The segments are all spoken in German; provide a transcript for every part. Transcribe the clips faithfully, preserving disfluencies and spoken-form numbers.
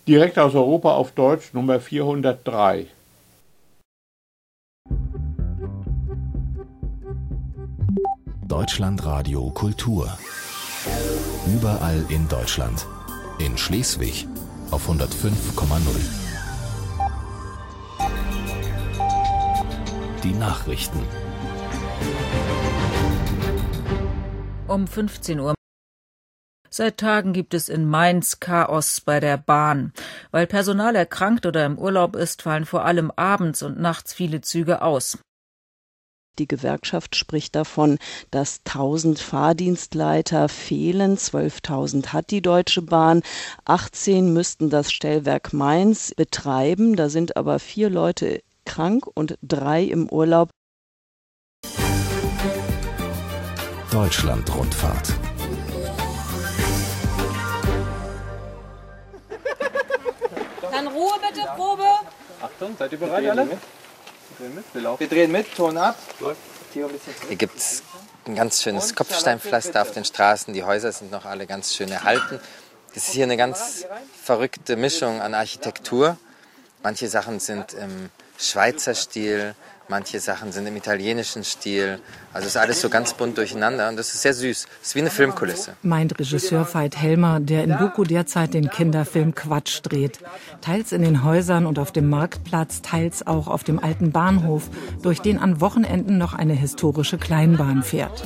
Direkt aus Europa auf Deutsch Nummer vierhundertdrei. Deutschlandradio Kultur. Überall in Deutschland. In Schleswig auf hundertfünf Komma null. Die Nachrichten. Um fünfzehn Uhr. Seit Tagen gibt es in Mainz Chaos bei der Bahn. Weil Personal erkrankt oder im Urlaub ist, fallen vor allem abends und nachts viele Züge aus. Die Gewerkschaft spricht davon, dass tausend Fahrdienstleiter fehlen. zwölftausend hat die Deutsche Bahn. achtzehn müssten das Stellwerk Mainz betreiben. Da sind aber vier Leute krank und drei im Urlaub. Deutschlandrundfahrt. Dann Ruhe bitte, Probe. Achtung, seid ihr bereit alle? Wir drehen mit, Ton ab. Hier gibt es ein ganz schönes Kopfsteinpflaster auf den Straßen. Die Häuser sind noch alle ganz schön erhalten. Das ist hier eine ganz verrückte Mischung an Architektur. Manche Sachen sind im Schweizer Stil, manche Sachen sind im italienischen Stil. Also es ist alles so ganz bunt durcheinander und das ist sehr süß. Es ist wie eine Filmkulisse. Meint Regisseur Veit Helmer, der in Buko derzeit den Kinderfilm Quatsch dreht. Teils in den Häusern und auf dem Marktplatz, teils auch auf dem alten Bahnhof, durch den an Wochenenden noch eine historische Kleinbahn fährt.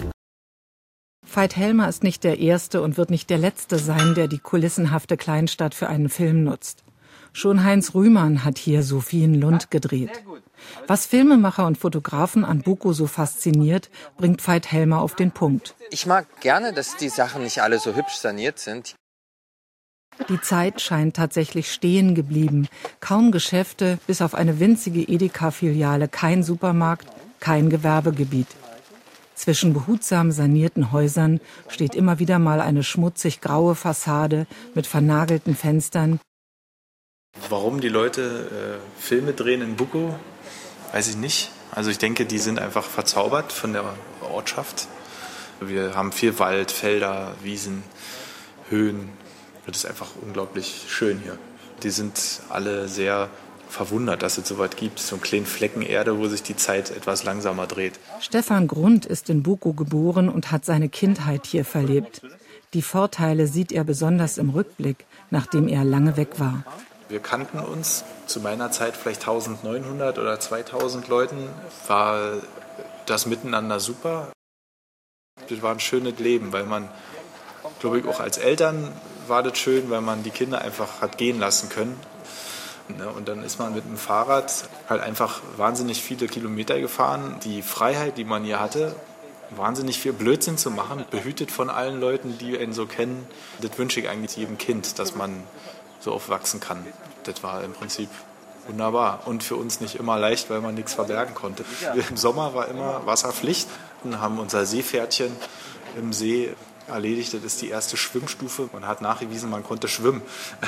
Veit Helmer ist nicht der Erste und wird nicht der Letzte sein, der die kulissenhafte Kleinstadt für einen Film nutzt. Schon Heinz Rühmann hat hier Sophienlund gedreht. Was Filmemacher und Fotografen an Buko so fasziniert, bringt Veit Helmer auf den Punkt. Ich mag gerne, dass die Sachen nicht alle so hübsch saniert sind. Die Zeit scheint tatsächlich stehen geblieben. Kaum Geschäfte, bis auf eine winzige Edeka-Filiale, kein Supermarkt, kein Gewerbegebiet. Zwischen behutsam sanierten Häusern steht immer wieder mal eine schmutzig graue Fassade mit vernagelten Fenstern. Warum die Leute äh, Filme drehen in Buko, weiß ich nicht. Also ich denke, die sind einfach verzaubert von der Ortschaft. Wir haben viel Wald, Felder, Wiesen, Höhen. Das ist einfach unglaublich schön hier. Die sind alle sehr verwundert, dass es so weit gibt. So einen kleinen Flecken Erde, wo sich die Zeit etwas langsamer dreht. Stefan Grund ist in Buko geboren und hat seine Kindheit hier verlebt. Die Vorteile sieht er besonders im Rückblick, nachdem er lange weg war. Wir kannten uns zu meiner Zeit vielleicht eintausendneunhundert oder zweitausend Leuten. War das Miteinander super. Das war ein schönes Leben, weil man, glaube ich, auch als Eltern war das schön, weil man die Kinder einfach hat gehen lassen können. Und dann ist man mit dem Fahrrad halt einfach wahnsinnig viele Kilometer gefahren. Die Freiheit, die man hier hatte, wahnsinnig viel Blödsinn zu machen, behütet von allen Leuten, die einen so kennen. Das wünsche ich eigentlich jedem Kind, dass man so aufwachsen kann. Das war im Prinzip wunderbar und für uns nicht immer leicht, weil man nichts verbergen konnte. Im Sommer war immer Wasserpflicht. Wir haben unser Seepferdchen im See erledigt. Das ist die erste Schwimmstufe. Man hat nachgewiesen, man konnte schwimmen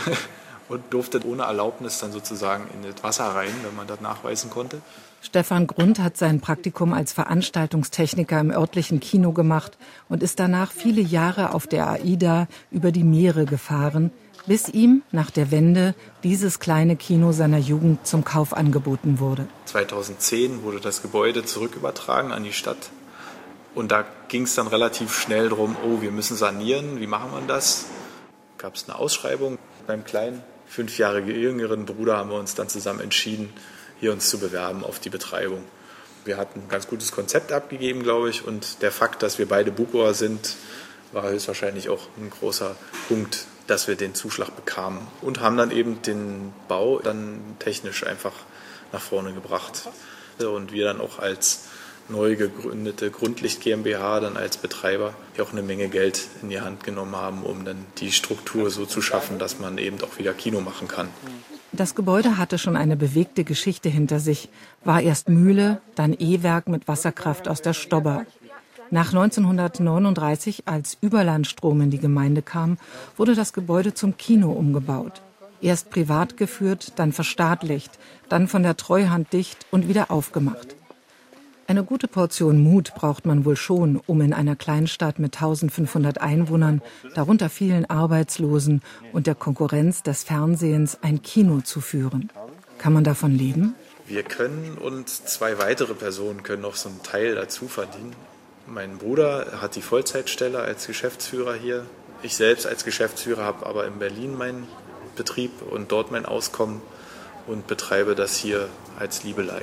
und durfte ohne Erlaubnis dann sozusagen in das Wasser rein, wenn man das nachweisen konnte. Stefan Grund hat sein Praktikum als Veranstaltungstechniker im örtlichen Kino gemacht und ist danach viele Jahre auf der AIDA über die Meere gefahren, bis ihm nach der Wende dieses kleine Kino seiner Jugend zum Kauf angeboten wurde. zweitausendzehn wurde das Gebäude zurückübertragen an die Stadt. Und da ging es dann relativ schnell darum, oh, wir müssen sanieren, wie machen wir das? Gab es eine Ausschreibung. Beim kleinen, fünf Jahre jüngeren Bruder haben wir uns dann zusammen entschieden, hier uns zu bewerben auf die Betreibung. Wir hatten ein ganz gutes Konzept abgegeben, glaube ich. Und der Fakt, dass wir beide Bukoer sind, war höchstwahrscheinlich auch ein großer Punkt, dass wir den Zuschlag bekamen und haben dann eben den Bau dann technisch einfach nach vorne gebracht. Und wir dann auch als neu gegründete Grundlicht GmbH dann als Betreiber ja auch eine Menge Geld in die Hand genommen haben, um dann die Struktur so zu schaffen, dass man eben auch wieder Kino machen kann. Das Gebäude hatte schon eine bewegte Geschichte hinter sich, war erst Mühle, dann E-Werk mit Wasserkraft aus der Stobber. Nach neunzehnhundertneununddreißig, als Überlandstrom in die Gemeinde kam, wurde das Gebäude zum Kino umgebaut. Erst privat geführt, dann verstaatlicht, dann von der Treuhand dicht und wieder aufgemacht. Eine gute Portion Mut braucht man wohl schon, um in einer Kleinstadt mit eintausendfünfhundert Einwohnern, darunter vielen Arbeitslosen und der Konkurrenz des Fernsehens ein Kino zu führen. Kann man davon leben? Wir können und zwei weitere Personen können noch so einen Teil dazu verdienen. Mein Bruder hat die Vollzeitstelle als Geschäftsführer hier. Ich selbst als Geschäftsführer habe aber in Berlin meinen Betrieb und dort mein Auskommen und betreibe das hier als Liebelei.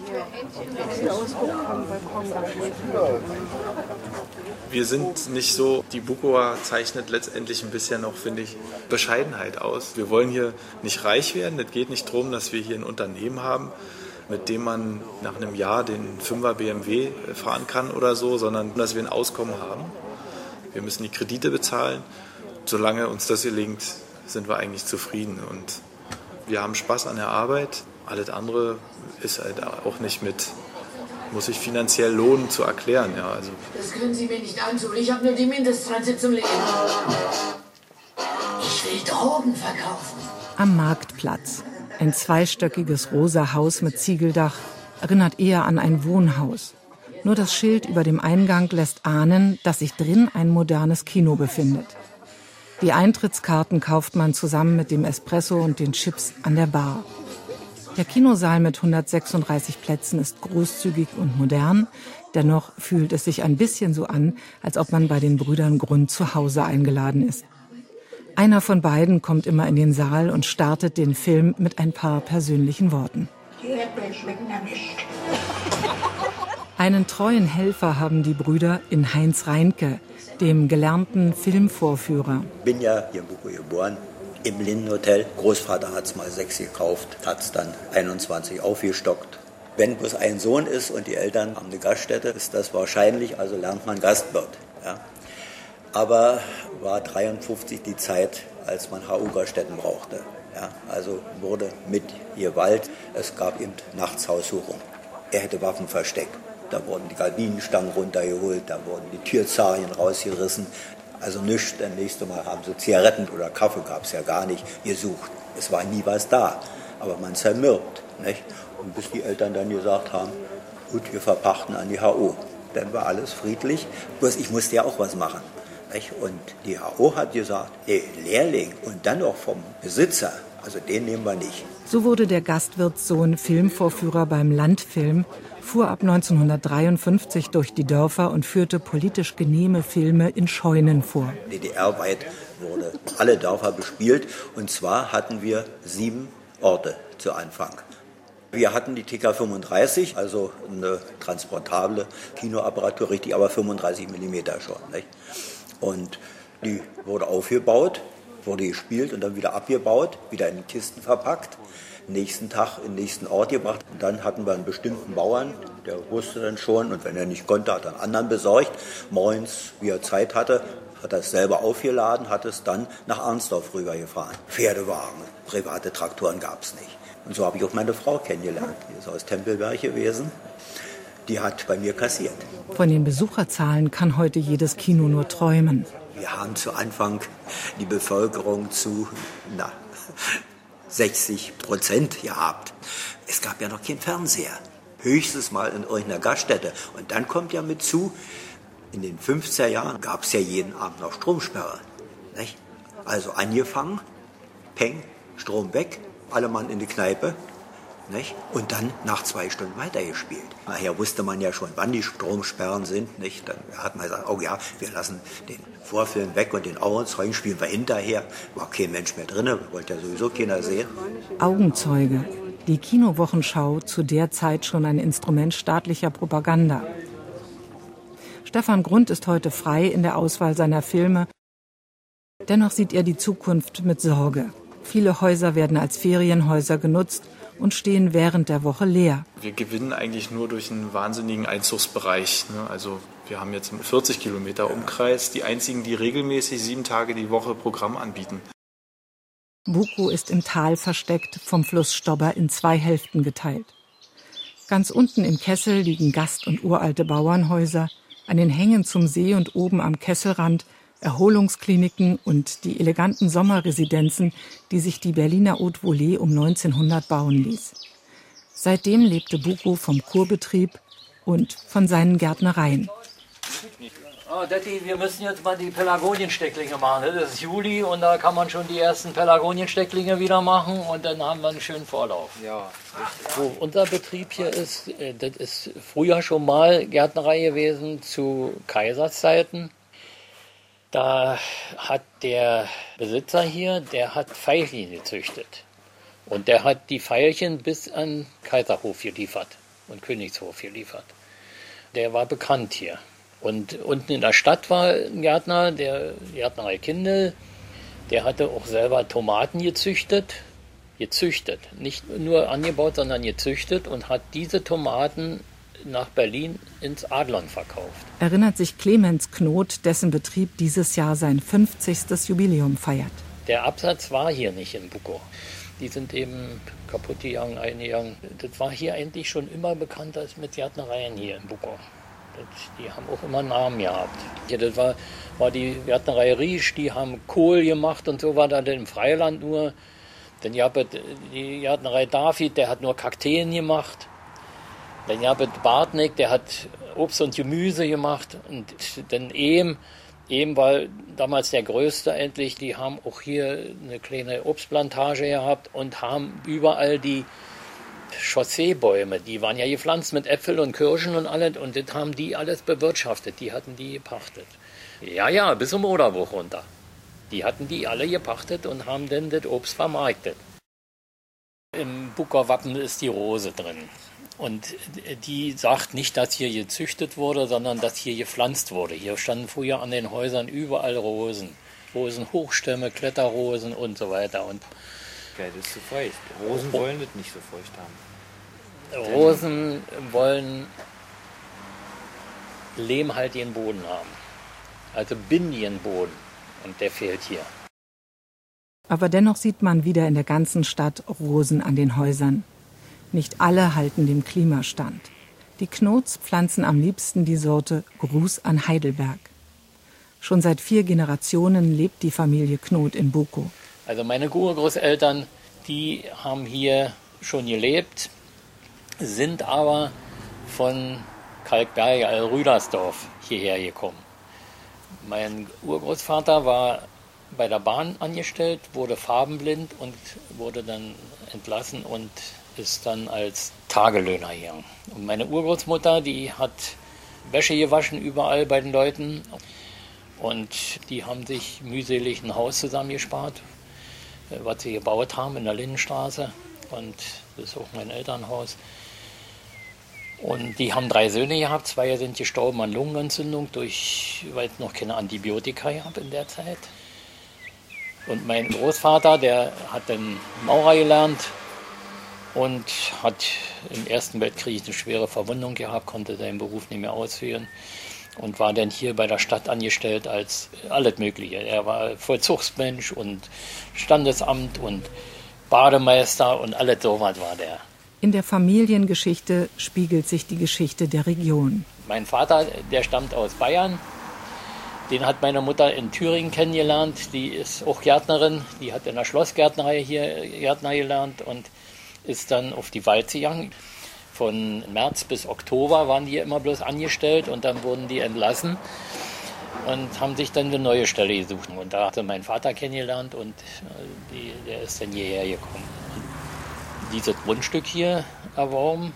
Wir sind nicht so, die Bukower zeichnet letztendlich ein bisschen noch, finde ich, Bescheidenheit aus. Wir wollen hier nicht reich werden. Es geht nicht darum, dass wir hier ein Unternehmen haben, mit dem man nach einem Jahr den Fünfer B M W fahren kann oder so, sondern dass wir ein Auskommen haben. Wir müssen die Kredite bezahlen. Solange uns das gelingt, sind wir eigentlich zufrieden. Und wir haben Spaß an der Arbeit. Alles andere ist halt auch nicht mit, muss sich finanziell lohnen zu erklären. Ja, also. Das können Sie mir nicht antun. Ich habe nur die Mindestgrenze zum Leben. Ich will Drogen verkaufen. Am Marktplatz. Ein zweistöckiges rosa Haus mit Ziegeldach erinnert eher an ein Wohnhaus. Nur das Schild über dem Eingang lässt ahnen, dass sich drin ein modernes Kino befindet. Die Eintrittskarten kauft man zusammen mit dem Espresso und den Chips an der Bar. Der Kinosaal mit hundertsechsunddreißig Plätzen ist großzügig und modern. Dennoch fühlt es sich ein bisschen so an, als ob man bei den Brüdern Grund zu Hause eingeladen ist. Einer von beiden kommt immer in den Saal und startet den Film mit ein paar persönlichen Worten. Die Erdbeeren schmecken ja nicht. Einen treuen Helfer haben die Brüder in Heinz Reinke, dem gelernten Filmvorführer. Ich bin ja hier in Bukow geboren, im Lindenhotel. Großvater hat es mal sechs gekauft, hat es dann einundzwanzig aufgestockt. Wenn bloß ein Sohn ist und die Eltern haben eine Gaststätte, ist das wahrscheinlich, also lernt man Gastwirt. Ja. Aber war dreiundfünfzig die Zeit, als man H U-Gaststätten brauchte. Ja. Also wurde mit Gewalt, es gab eben nachts Haussuchung. Er hätte Waffen versteckt. Da wurden die Gardinenstangen runtergeholt, da wurden die Türzarien rausgerissen. Also nichts, das nächste Mal haben sie Zigaretten oder Kaffee, gab es ja gar nicht, gesucht. Es war nie was da, aber man zermürbt. Nicht? Und bis die Eltern dann gesagt haben, gut, wir verpachten an die H O. Dann war alles friedlich, bloß ich musste ja auch was machen. Nicht? Und die H O hat gesagt, der Lehrling und dann noch vom Besitzer, also den nehmen wir nicht. So wurde der Gastwirtssohn Filmvorführer beim Landfilm, fuhr ab neunzehnhundertdreiundfünfzig durch die Dörfer und führte politisch genehme Filme in Scheunen vor. D D R-weit wurde alle Dörfer bespielt und zwar hatten wir sieben Orte zu Anfang. Wir hatten die T K fünfunddreißig, also eine transportable Kinoapparatur, richtig, aber fünfunddreißig Millimeter schon. Nicht? Und die wurde aufgebaut, wurde gespielt und dann wieder abgebaut, wieder in Kisten verpackt. Nächsten Tag in den nächsten Ort gebracht. Und dann hatten wir einen bestimmten Bauern, der wusste dann schon, und wenn er nicht konnte, hat er einen anderen besorgt. Morgens, wie er Zeit hatte, hat er es selber aufgeladen, hat es dann nach Arnsdorf rübergefahren. Pferdewagen, private Traktoren gab es nicht. Und so habe ich auch meine Frau kennengelernt. Die ist aus Tempelberg gewesen. Die hat bei mir kassiert. Von den Besucherzahlen kann heute jedes Kino nur träumen. Wir haben zu Anfang die Bevölkerung zu, na, sechzig Prozent gehabt. Es gab ja noch keinen Fernseher. Höchstens mal in irgendeiner Gaststätte. Und dann kommt ja mit zu, in den fünfziger Jahren gab es ja jeden Abend noch Stromsperre. Nicht? Also angefangen, Peng, Strom weg, alle Mann in die Kneipe. Nicht? Und dann nach zwei Stunden weitergespielt. Nachher wusste man ja schon, wann die Stromsperren sind. Nicht? Dann hat man gesagt, oh ja, wir lassen den Vorfilm weg und den Augenzeugen spielen wir hinterher. War kein Mensch mehr drin, wollte ja sowieso keiner sehen. Augenzeuge, die Kinowochenschau, zu der Zeit schon ein Instrument staatlicher Propaganda. Stefan Grund ist heute frei in der Auswahl seiner Filme. Dennoch sieht er die Zukunft mit Sorge. Viele Häuser werden als Ferienhäuser genutzt und stehen während der Woche leer. Wir gewinnen eigentlich nur durch einen wahnsinnigen Einzugsbereich. Ne? Also wir haben jetzt vierzig Kilometer Umkreis, die einzigen, die regelmäßig sieben Tage die Woche Programm anbieten. Bukow ist im Tal versteckt, vom Fluss Stobber in zwei Hälften geteilt. Ganz unten im Kessel liegen Gast- und uralte Bauernhäuser, an den Hängen zum See und oben am Kesselrand Erholungskliniken und die eleganten Sommerresidenzen, die sich die Berliner Haute Volée um neunzehnhundert bauen ließ. Seitdem lebte Bukow vom Kurbetrieb und von seinen Gärtnereien. Ah, Detti, wir müssen jetzt mal die Pelagonienstecklinge machen. Das ist Juli und da kann man schon die ersten Pelagonienstecklinge wieder machen und dann haben wir einen schönen Vorlauf. Ja. Wo unser Betrieb hier ist, das ist früher schon mal Gärtnerei gewesen zu Kaiserszeiten. Da hat der Besitzer hier, der hat Veilchen gezüchtet. Und der hat die Veilchen bis an Kaiserhof geliefert und Königshof geliefert. Der war bekannt hier. Und unten in der Stadt war ein Gärtner, der Gärtnerei Kindl, der hatte auch selber Tomaten gezüchtet. Gezüchtet, nicht nur angebaut, sondern gezüchtet und hat diese Tomaten nach Berlin ins Adlon verkauft. Erinnert sich Clemens Knot, dessen Betrieb dieses Jahr sein fünfzigstes Jubiläum feiert. Der Absatz war hier nicht in Bukow. Die sind eben kaputt gegangen, eingegangen. Das war hier eigentlich schon immer bekannt als mit Gärtnereien hier in Bukow. Das, die haben auch immer Namen gehabt. Ja, das war, war die Gärtnerei Riesch, die haben Kohl gemacht und so war da im Freiland nur. Dann gab es die Gärtnerei David, der hat nur Kakteen gemacht. Dann gab es Bartnick, der hat Obst und Gemüse gemacht. Und dann Ehm, Ehm war damals der größte endlich. Die haben auch hier eine kleine Obstplantage gehabt und haben überall die Chausseebäume, die waren ja gepflanzt mit Äpfeln und Kirschen und alles. Und das haben die alles bewirtschaftet, die hatten die gepachtet. Ja, ja, bis zum Oderbruch runter. Die hatten die alle gepachtet und haben dann das Obst vermarktet. Im Bukower Wappen ist die Rose drin. Und die sagt nicht, dass hier gezüchtet wurde, sondern dass hier gepflanzt wurde. Hier standen früher an den Häusern überall Rosen. Rosenhochstämme, Kletterrosen und so weiter. Und Geil, das ist zu feucht. Rosen wollen das nicht so feucht haben. Rosen wollen lehmhaltigen Boden haben. Also bindigen Boden. Und der fehlt hier. Aber dennoch sieht man wieder in der ganzen Stadt Rosen an den Häusern. Nicht alle halten dem Klima stand. Die Knots pflanzen am liebsten die Sorte Gruß an Heidelberg. Schon seit vier Generationen lebt die Familie Knot in Bukow. Also meine Urgroßeltern, die haben hier schon gelebt, sind aber von Kalkberge, also Rüdersdorf, hierher gekommen. Mein Urgroßvater war bei der Bahn angestellt, wurde farbenblind und wurde dann entlassen und ist dann als Tagelöhner gegangen. Und meine Urgroßmutter, die hat Wäsche gewaschen überall bei den Leuten. Und die haben sich mühselig ein Haus zusammengespart, was sie gebaut haben in der Lindenstraße. Und das ist auch mein Elternhaus. Und die haben drei Söhne gehabt. Zwei sind gestorben an Lungenentzündung, durch, weil es noch keine Antibiotika gab in der Zeit. Und mein Großvater, der hat dann Maurer gelernt und hat im Ersten Weltkrieg eine schwere Verwundung gehabt, konnte seinen Beruf nicht mehr ausführen und war dann hier bei der Stadt angestellt als alles Mögliche. Er war Vollzugsmensch und Standesamt und Bademeister und alles sowas war der. In der Familiengeschichte spiegelt sich die Geschichte der Region. Mein Vater, der stammt aus Bayern. Den hat meine Mutter in Thüringen kennengelernt. Die ist auch Gärtnerin. Die hat in der Schlossgärtnerei hier Gärtner gelernt und ist dann auf die Walze gegangen. Von März bis Oktober waren die immer bloß angestellt und dann wurden die entlassen und haben sich dann eine neue Stelle gesucht. Und da hatte mein Vater kennengelernt und die, der ist dann hierher gekommen. Dieses Grundstück hier erworben,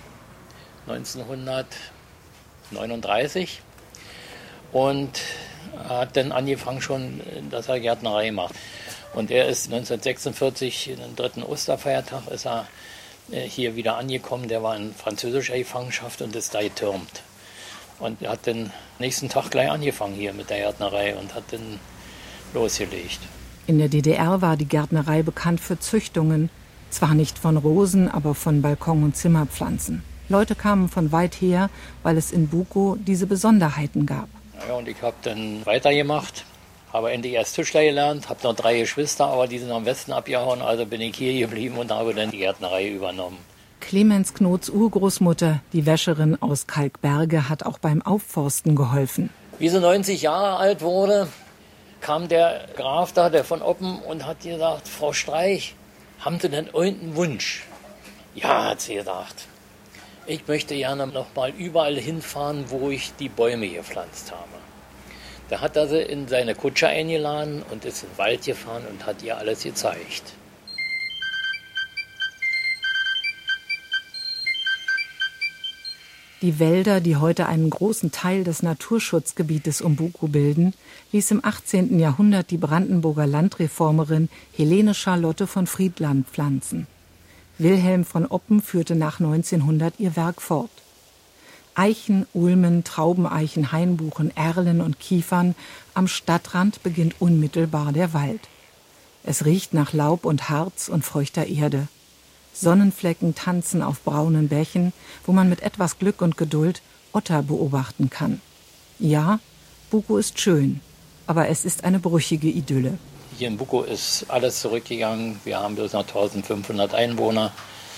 neunzehnhundertneununddreißig, und hat dann angefangen schon, dass er Gärtnerei macht. Und er ist neunzehnhundertsechsundvierzig, am dritten Osterfeiertag, ist er hier wieder angekommen. Der war in französischer Gefangenschaft und ist da getürmt. Und er hat den nächsten Tag gleich angefangen hier mit der Gärtnerei und hat dann losgelegt. In der D D R war die Gärtnerei bekannt für Züchtungen. Zwar nicht von Rosen, aber von Balkon- und Zimmerpflanzen. Leute kamen von weit her, weil es in Bukow diese Besonderheiten gab. Ja, und ich habe dann weitergemacht, habe endlich erst Tischler gelernt, habe noch drei Geschwister, aber die sind am Westen abgehauen, also bin ich hier geblieben und habe dann die Gärtnerei übernommen. Clemens Knots Urgroßmutter, die Wäscherin aus Kalkberge, hat auch beim Aufforsten geholfen. Wie sie neunzig Jahre alt wurde, kam der Graf da, der von Oppen, und hat gesagt, Frau Streich, haben Sie denn irgendeinen Wunsch? Ja, hat sie gesagt. Ich möchte gerne noch mal überall hinfahren, wo ich die Bäume gepflanzt habe. Da hat er sie in seine Kutsche eingeladen und ist in den Wald gefahren und hat ihr alles gezeigt. Die Wälder, die heute einen großen Teil des Naturschutzgebietes um Buko bilden, ließ im achtzehnten Jahrhundert die Brandenburger Landreformerin Helene Charlotte von Friedland pflanzen. Wilhelm von Oppen führte nach neunzehnhundert ihr Werk fort. Eichen, Ulmen, Traubeneichen, Hainbuchen, Erlen und Kiefern, am Stadtrand beginnt unmittelbar der Wald. Es riecht nach Laub und Harz und feuchter Erde. Sonnenflecken tanzen auf braunen Bächen, wo man mit etwas Glück und Geduld Otter beobachten kann. Ja, Buko ist schön, aber es ist eine brüchige Idylle. Hier in Buko ist alles zurückgegangen. Wir haben bloß noch eintausendfünfhundert Einwohner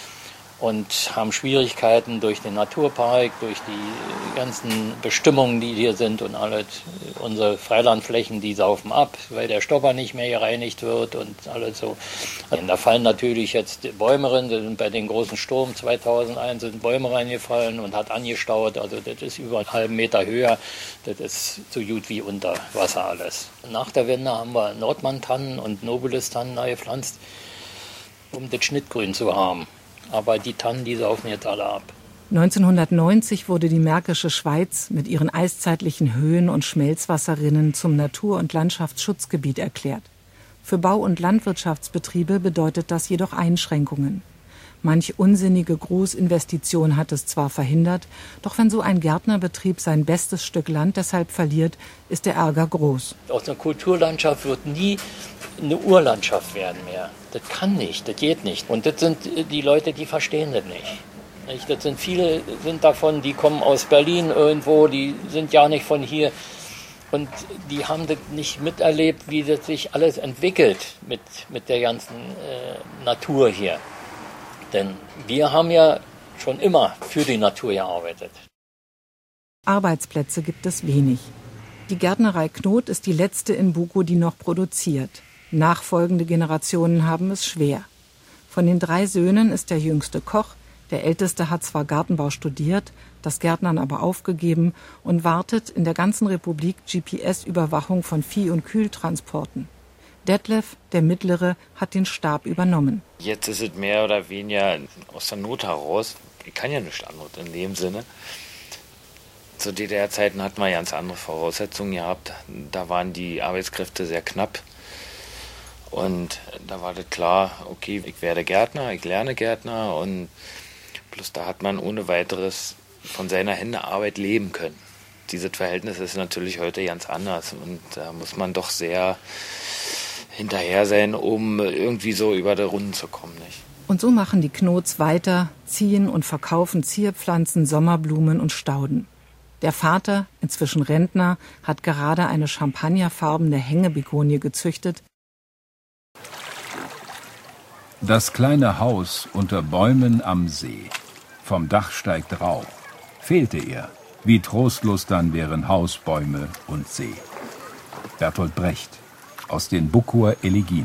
und haben Schwierigkeiten durch den Naturpark, durch die ganzen Bestimmungen, die hier sind und alles. Unsere Freilandflächen, die saufen ab, weil der Stopper nicht mehr gereinigt wird und alles so. Und da fallen natürlich jetzt Bäume rein. Bei den großen Sturm zweitausendeins sind Bäume reingefallen und hat angestaut. Also das ist über einen halben Meter höher. Das ist so gut wie unter Wasser alles. Nach der Wende haben wir Nordmann-Tannen und Nobilis-Tannen gepflanzt, um das Schnittgrün zu haben. Aber die Tannen, die saufen jetzt alle ab. neunzehnhundertneunzig wurde die Märkische Schweiz mit ihren eiszeitlichen Höhen- und Schmelzwasserrinnen zum Natur- und Landschaftsschutzgebiet erklärt. Für Bau- und Landwirtschaftsbetriebe bedeutet das jedoch Einschränkungen. Manch unsinnige Großinvestition hat es zwar verhindert, doch wenn so ein Gärtnerbetrieb sein bestes Stück Land deshalb verliert, ist der Ärger groß. Aus einer Kulturlandschaft wird nie eine Urlandschaft werden mehr. Das kann nicht, das geht nicht. Und das sind die Leute, die verstehen das nicht. Das sind viele sind davon, die kommen aus Berlin irgendwo, die sind ja nicht von hier. Und die haben das nicht miterlebt, wie das sich alles entwickelt mit, mit der ganzen äh, Natur hier. Denn wir haben ja schon immer für die Natur gearbeitet. Arbeitsplätze gibt es wenig. Die Gärtnerei Knot ist die letzte in Buko, die noch produziert. Nachfolgende Generationen haben es schwer. Von den drei Söhnen ist der jüngste Koch, der älteste hat zwar Gartenbau studiert, das Gärtnern aber aufgegeben und wartet in der ganzen Republik G P S-Überwachung von Vieh- und Kühltransporten. Detlef, der Mittlere, hat den Stab übernommen. Jetzt ist es mehr oder weniger aus der Not heraus. Ich kann ja nicht an Not in dem Sinne. Zu D D R-Zeiten hatten wir ganz andere Voraussetzungen gehabt. Da waren die Arbeitskräfte sehr knapp. Und da war das klar, okay, ich werde Gärtner, ich lerne Gärtner. Und bloß da hat man ohne weiteres von seiner Hände Arbeit leben können. Dieses Verhältnis ist natürlich heute ganz anders. Und da muss man doch sehr hinterher sein, um irgendwie so über die Runden zu kommen. Nicht? Und so machen die Knots weiter, ziehen und verkaufen Zierpflanzen, Sommerblumen und Stauden. Der Vater, inzwischen Rentner, hat gerade eine champagnerfarbene Hängebegonie gezüchtet. Das kleine Haus unter Bäumen am See. Vom Dach steigt Rauch. Fehlte er, wie trostlos dann wären Haus, Bäume und See. Bertolt Brecht aus den Bukower Elegien.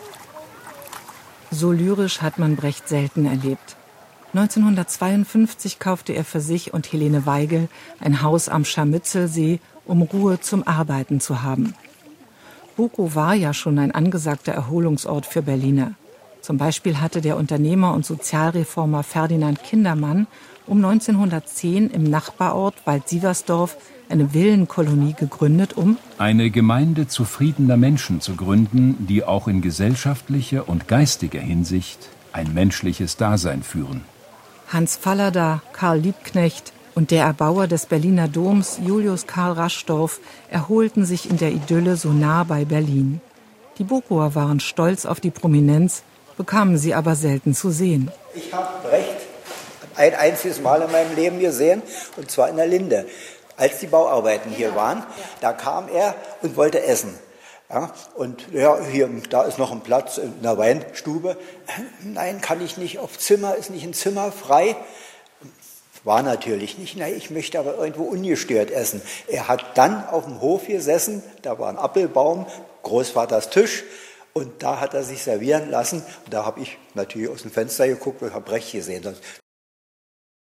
So lyrisch hat man Brecht selten erlebt. neunzehnhundertzweiundfünfzig kaufte er für sich und Helene Weigel ein Haus am Scharmützelsee, um Ruhe zum Arbeiten zu haben. Buko war ja schon ein angesagter Erholungsort für Berliner. Zum Beispiel hatte der Unternehmer und Sozialreformer Ferdinand Kindermann um neunzehnhundertzehn im Nachbarort Wald-Sieversdorf eine Villenkolonie gegründet, um eine Gemeinde zufriedener Menschen zu gründen, die auch in gesellschaftlicher und geistiger Hinsicht ein menschliches Dasein führen. Hans Fallada, Karl Liebknecht und der Erbauer des Berliner Doms, Julius Karl Raschdorf, erholten sich in der Idylle so nah bei Berlin. Die Bukower waren stolz auf die Prominenz, bekamen sie aber selten zu sehen. Ich habe Brecht ein einziges Mal in meinem Leben gesehen, und zwar in der Linde. Als die Bauarbeiten hier waren, da kam er und wollte essen. Ja, und ja, hier, da ist noch ein Platz in der Weinstube. Nein, kann ich nicht, auf Zimmer, ist nicht ein Zimmer frei. War natürlich nicht, nein, ich möchte aber irgendwo ungestört essen. Er hat dann auf dem Hof gesessen, da war ein Apfelbaum, Großvaters Tisch, und da hat er sich servieren lassen. Und da habe ich natürlich aus dem Fenster geguckt und habe Brecht gesehen.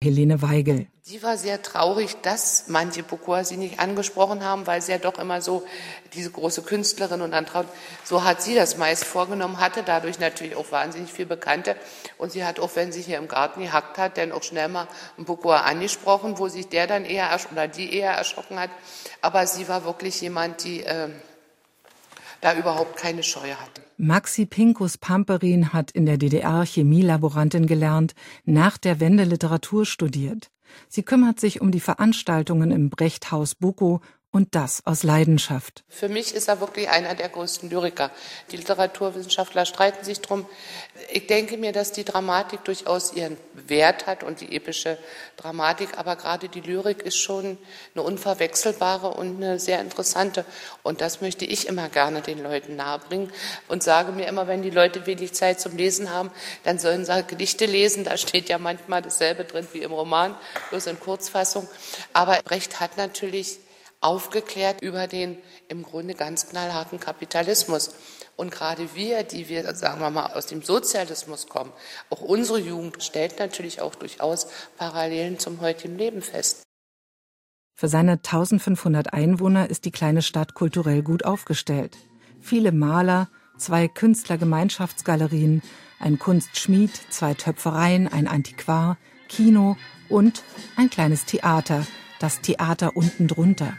Helene Weigel. Sie war sehr traurig, dass manche Bukower sie nicht angesprochen haben, weil sie ja doch immer so diese große Künstlerin und dann traut. So hat sie das meist vorgenommen, hatte dadurch natürlich auch wahnsinnig viel Bekannte. Und sie hat auch, wenn sie hier im Garten gehackt hat, dann auch schnell mal einen Bukower angesprochen, wo sich der dann eher oder die eher erschrocken hat. Aber sie war wirklich jemand, die äh, da überhaupt keine Scheu hatte. Maxi Pinkus-Pamperin hat in der D D R Chemielaborantin gelernt, nach der Wende Literatur studiert. Sie kümmert sich um die Veranstaltungen im Brechthaus Bukow und das aus Leidenschaft. Für mich ist er wirklich einer der größten Lyriker. Die Literaturwissenschaftler streiten sich drum. Ich denke mir, dass die Dramatik durchaus ihren Wert hat und die epische Dramatik, aber gerade die Lyrik ist schon eine unverwechselbare und eine sehr interessante. Und das möchte ich immer gerne den Leuten nahebringen und sage mir immer, wenn die Leute wenig Zeit zum Lesen haben, dann sollen sie Gedichte lesen. Da steht ja manchmal dasselbe drin wie im Roman, bloß in Kurzfassung. Aber Brecht hat natürlich aufgeklärt über den im Grunde ganz knallharten Kapitalismus. Und gerade wir, die wir, sagen wir mal, aus dem Sozialismus kommen, auch unsere Jugend stellt natürlich auch durchaus Parallelen zum heutigen Leben fest. Für seine eintausendfünfhundert Einwohner ist die kleine Stadt kulturell gut aufgestellt. Viele Maler, zwei Künstlergemeinschaftsgalerien, ein Kunstschmied, zwei Töpfereien, ein Antiquar, Kino und ein kleines Theater, das Theater unten drunter.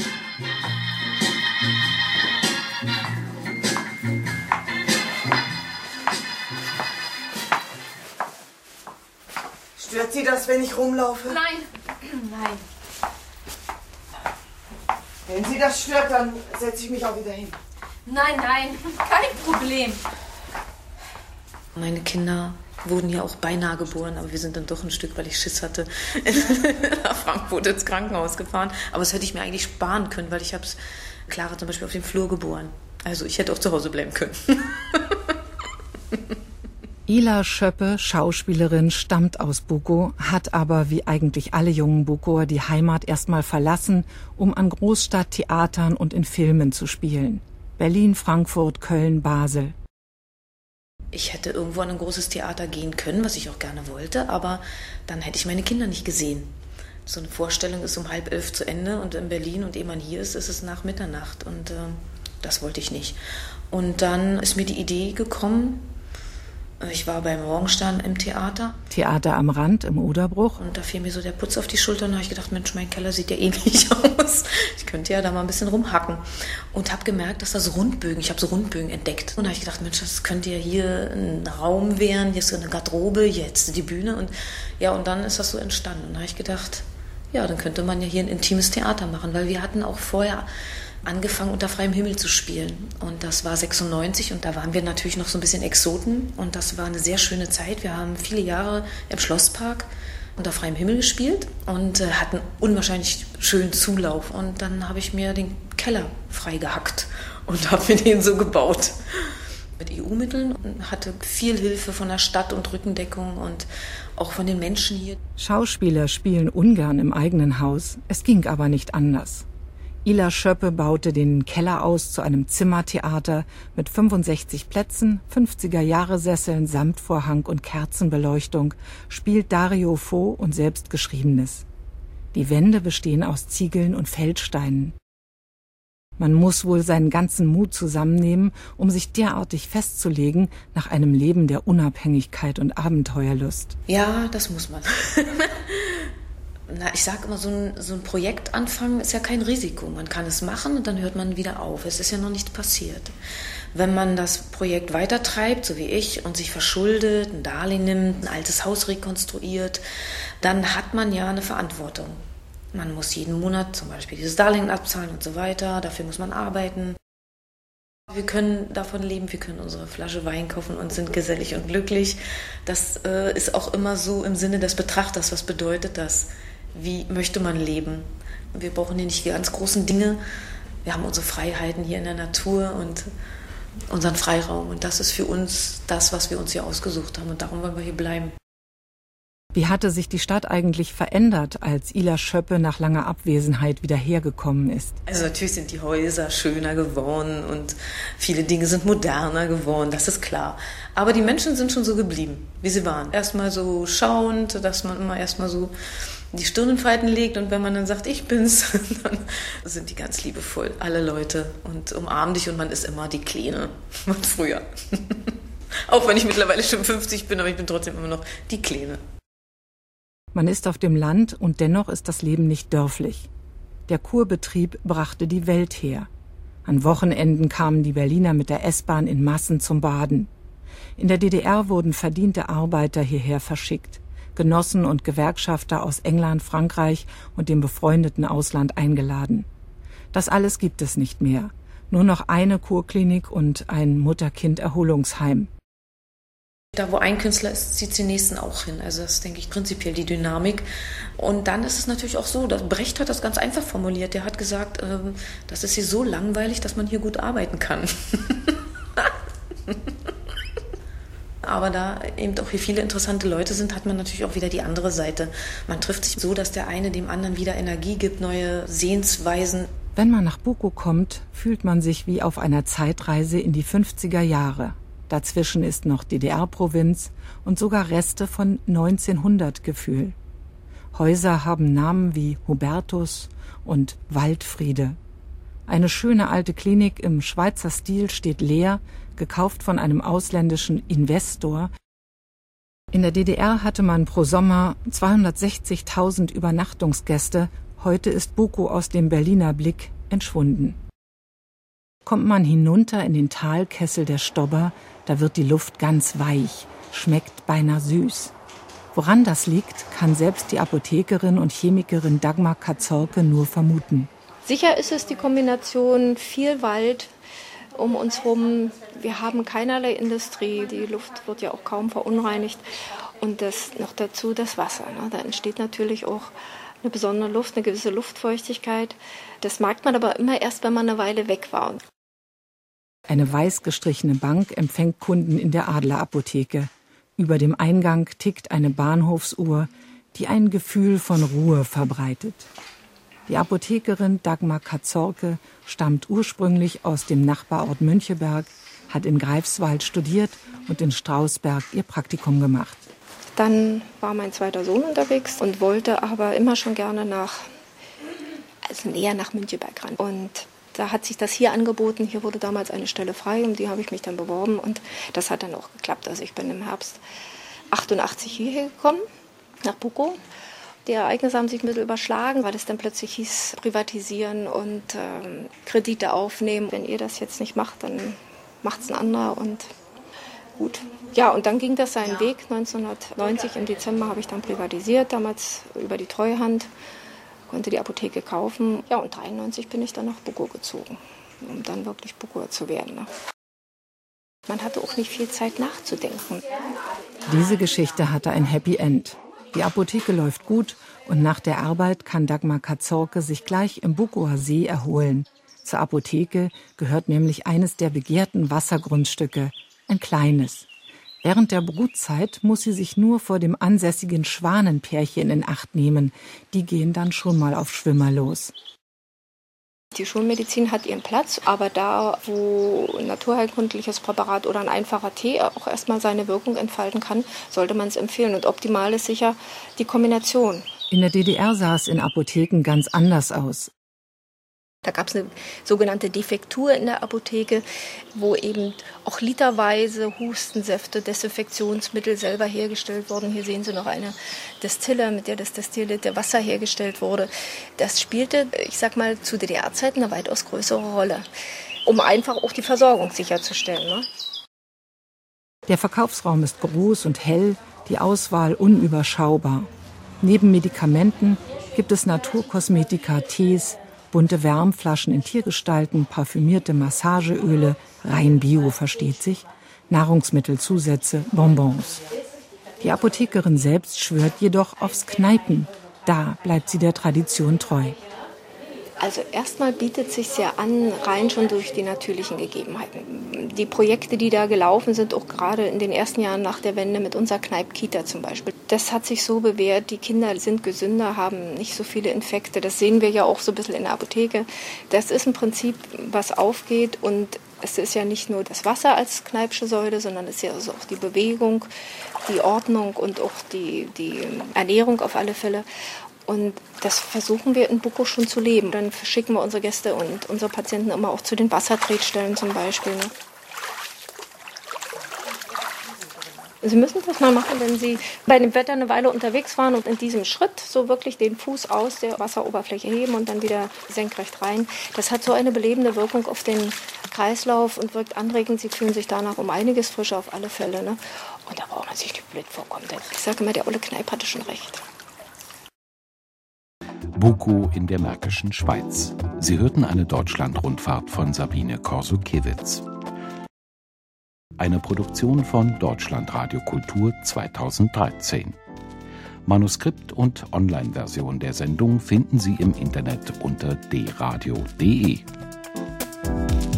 Stört Sie das, wenn ich rumlaufe? Nein, nein. Wenn Sie das stört, dann setze ich mich auch wieder hin. Nein, nein, kein Problem. Meine Kinder wurden ja auch beinahe geboren, aber wir sind dann doch ein Stück, weil ich Schiss hatte, nach Frankfurt ins Krankenhaus gefahren. Aber das hätte ich mir eigentlich sparen können, weil ich habe Clara zum Beispiel auf dem Flur geboren. Also ich hätte auch zu Hause bleiben können. Ila Schöppe, Schauspielerin, stammt aus Bukow, hat aber wie eigentlich alle jungen Bukower die Heimat erstmal verlassen, um an Großstadttheatern und in Filmen zu spielen. Berlin, Frankfurt, Köln, Basel. Ich hätte irgendwo an ein großes Theater gehen können, was ich auch gerne wollte, aber dann hätte ich meine Kinder nicht gesehen. So eine Vorstellung ist um halb elf zu Ende und in Berlin, und ehe man hier ist, ist es nach Mitternacht, und äh, das wollte ich nicht. Und dann ist mir die Idee gekommen, ich war beim Morgenstern im Theater. Theater am Rand im Oderbruch. Und da fiel mir so der Putz auf die Schulter und da habe ich gedacht, Mensch, mein Keller sieht ja ähnlich aus. Ich könnte ja da mal ein bisschen rumhacken. Und habe gemerkt, dass das Rundbögen, ich habe so Rundbögen entdeckt. Und da habe ich gedacht, Mensch, das könnte ja hier ein Raum werden, hier ist so eine Garderobe, jetzt die Bühne. Und ja, und dann ist das so entstanden. Und da habe ich gedacht, ja, dann könnte man ja hier ein intimes Theater machen, weil wir hatten auch vorher angefangen, unter freiem Himmel zu spielen. Und das war sechsundneunzig und da waren wir natürlich noch so ein bisschen Exoten. Und das war eine sehr schöne Zeit. Wir haben viele Jahre im Schlosspark unter freiem Himmel gespielt und äh, hatten unwahrscheinlich schönen Zulauf. Und dann habe ich mir den Keller freigehackt und habe mir den so gebaut. Mit E U-Mitteln und hatte viel Hilfe von der Stadt und Rückendeckung und auch von den Menschen hier. Schauspieler spielen ungern im eigenen Haus. Es ging aber nicht anders. Ila Schöppe baute den Keller aus zu einem Zimmertheater mit fünfundsechzig Plätzen, fünfziger-Jahre-Sesseln, Samtvorhang und Kerzenbeleuchtung, spielt Dario Fo und Selbstgeschriebenes. Die Wände bestehen aus Ziegeln und Feldsteinen. Man muss wohl seinen ganzen Mut zusammennehmen, um sich derartig festzulegen nach einem Leben der Unabhängigkeit und Abenteuerlust. Ja, das muss man. Na, ich sage immer, so ein, so ein Projekt anfangen ist ja kein Risiko. Man kann es machen und dann hört man wieder auf. Es ist ja noch nicht passiert. Wenn man das Projekt weitertreibt, so wie ich, und sich verschuldet, ein Darlehen nimmt, ein altes Haus rekonstruiert, dann hat man ja eine Verantwortung. Man muss jeden Monat zum Beispiel dieses Darlehen abzahlen und so weiter. Dafür muss man arbeiten. Wir können davon leben, wir können unsere Flasche Wein kaufen und sind gesellig und glücklich. Das äh, ist auch immer so im Sinne des Betrachters. Was bedeutet das? Wie möchte man leben? Wir brauchen hier nicht die ganz großen Dinge. Wir haben unsere Freiheiten hier in der Natur und unseren Freiraum. Und das ist für uns das, was wir uns hier ausgesucht haben. Und darum wollen wir hier bleiben. Wie hatte sich die Stadt eigentlich verändert, als Ila Schöppe nach langer Abwesenheit wieder hergekommen ist? Also natürlich sind die Häuser schöner geworden und viele Dinge sind moderner geworden, das ist klar. Aber die Menschen sind schon so geblieben, wie sie waren. Erstmal so schauend, dass man immer erstmal so die Stirn in Falten legt und wenn man dann sagt, ich bin's, dann sind die ganz liebevoll, alle Leute und umarmen dich und man ist immer die Kleine von früher. Auch wenn ich mittlerweile schon fünfzig bin, aber ich bin trotzdem immer noch die Kleine. Man ist auf dem Land und dennoch ist das Leben nicht dörflich. Der Kurbetrieb brachte die Welt her. An Wochenenden kamen die Berliner mit der S-Bahn in Massen zum Baden. In der D D R wurden verdiente Arbeiter hierher verschickt, Genossen und Gewerkschafter aus England, Frankreich und dem befreundeten Ausland eingeladen. Das alles gibt es nicht mehr. Nur noch eine Kurklinik und ein Mutter-Kind-Erholungsheim. Da, wo ein Künstler ist, zieht den nächsten auch hin. Also das ist, denke ich, prinzipiell die Dynamik. Und dann ist es natürlich auch so, dass Brecht hat das ganz einfach formuliert. Der hat gesagt, ähm, das ist hier so langweilig, dass man hier gut arbeiten kann. Aber da eben auch hier viele interessante Leute sind, hat man natürlich auch wieder die andere Seite. Man trifft sich so, dass der eine dem anderen wieder Energie gibt, neue Sehensweisen. Wenn man nach Buko kommt, fühlt man sich wie auf einer Zeitreise in die fünfziger Jahre. Dazwischen ist noch D D R-Provinz und sogar Reste von neunzehnhundert-Gefühl. Häuser haben Namen wie Hubertus und Waldfriede. Eine schöne alte Klinik im Schweizer Stil steht leer, gekauft von einem ausländischen Investor. In der D D R hatte man pro Sommer zweihundertsechzigtausend Übernachtungsgäste. Heute ist Buko aus dem Berliner Blick entschwunden. Kommt man hinunter in den Talkessel der Stobber, da wird die Luft ganz weich, schmeckt beinahe süß. Woran das liegt, kann selbst die Apothekerin und Chemikerin Dagmar Katzorke nur vermuten. Sicher ist es die Kombination viel Wald um uns herum. Wir haben keinerlei Industrie, die Luft wird ja auch kaum verunreinigt. Und das noch dazu das Wasser. Ne? Da entsteht natürlich auch eine besondere Luft, eine gewisse Luftfeuchtigkeit. Das merkt man aber immer erst, wenn man eine Weile weg war. Eine weiß gestrichene Bank empfängt Kunden in der Adlerapotheke. Über dem Eingang tickt eine Bahnhofsuhr, die ein Gefühl von Ruhe verbreitet. Die Apothekerin Dagmar Katzorke stammt ursprünglich aus dem Nachbarort Müncheberg, hat in Greifswald studiert und in Strausberg ihr Praktikum gemacht. Dann war mein zweiter Sohn unterwegs und wollte aber immer schon gerne nach, also näher nach Müncheberg ran. Und da hat sich das hier angeboten. Hier wurde damals eine Stelle frei, um die habe ich mich dann beworben und das hat dann auch geklappt. Also ich bin im Herbst achtundachtzig hierher gekommen, nach Buko. Die Ereignisse haben sich ein bisschen überschlagen, weil es dann plötzlich hieß, privatisieren und ähm, Kredite aufnehmen. Wenn ihr das jetzt nicht macht, dann macht es ein anderer und gut. Ja, und dann ging das seinen Weg. neunzehnhundertneunzig im Dezember habe ich dann privatisiert, damals über die Treuhand. Konnte die Apotheke kaufen. Ja, und neunzehnhundertdreiundneunzig bin ich dann nach Buko gezogen, um dann wirklich Bukoer zu werden. Ne? Man hatte auch nicht viel Zeit nachzudenken. Diese Geschichte hatte ein Happy End. Die Apotheke läuft gut und nach der Arbeit kann Dagmar Katzorke sich gleich im Bukoer See erholen. Zur Apotheke gehört nämlich eines der begehrten Wassergrundstücke, ein kleines. Während der Brutzeit muss sie sich nur vor dem ansässigen Schwanenpärchen in Acht nehmen. Die gehen dann schon mal auf Schwimmer los. Die Schulmedizin hat ihren Platz, aber da, wo ein naturheilkundliches Präparat oder ein einfacher Tee auch erstmal seine Wirkung entfalten kann, sollte man es empfehlen. Und optimal ist sicher die Kombination. In der D D R sah es in Apotheken ganz anders aus. Da gab es eine sogenannte Defektur in der Apotheke, wo eben auch literweise Hustensäfte, Desinfektionsmittel selber hergestellt wurden. Hier sehen Sie noch eine Destille, mit der das destillierte Wasser hergestellt wurde. Das spielte, ich sag mal, zu D D R-Zeiten eine weitaus größere Rolle, um einfach auch die Versorgung sicherzustellen. Ne? Der Verkaufsraum ist groß und hell, die Auswahl unüberschaubar. Neben Medikamenten gibt es Naturkosmetika, Tees, bunte Wärmflaschen in Tiergestalten, parfümierte Massageöle, rein Bio, versteht sich, Nahrungsmittelzusätze, Bonbons. Die Apothekerin selbst schwört jedoch aufs Kneipen. Da bleibt sie der Tradition treu. Also erstmal bietet es sich ja an, rein schon durch die natürlichen Gegebenheiten. Die Projekte, die da gelaufen sind, auch gerade in den ersten Jahren nach der Wende mit unserer Kneipp-Kita zum Beispiel, das hat sich so bewährt, die Kinder sind gesünder, haben nicht so viele Infekte. Das sehen wir ja auch so ein bisschen in der Apotheke. Das ist ein Prinzip, was aufgeht, und es ist ja nicht nur das Wasser als Kneippsche Säule, sondern es ist ja also auch die Bewegung, die Ordnung und auch die, die Ernährung auf alle Fälle. Und das versuchen wir in Buko schon zu leben. Dann schicken wir unsere Gäste und unsere Patienten immer auch zu den Wassertretstellen zum Beispiel. Ne? Sie müssen das mal machen, wenn Sie bei dem Wetter eine Weile unterwegs waren und in diesem Schritt so wirklich den Fuß aus der Wasseroberfläche heben und dann wieder senkrecht rein. Das hat so eine belebende Wirkung auf den Kreislauf und wirkt anregend. Sie fühlen sich danach um einiges frischer auf alle Fälle. Ne? Und da braucht man sich nicht blöd vorkommen. Ich sage immer, der Olle Kneipp hatte schon recht. Buko in der Märkischen Schweiz. Sie hörten eine Deutschland-Rundfahrt von Sabine Korsukiewicz. Eine Produktion von Deutschlandradio Kultur zweitausenddreizehn. Manuskript und Online-Version der Sendung finden Sie im Internet unter d radio punkt d e.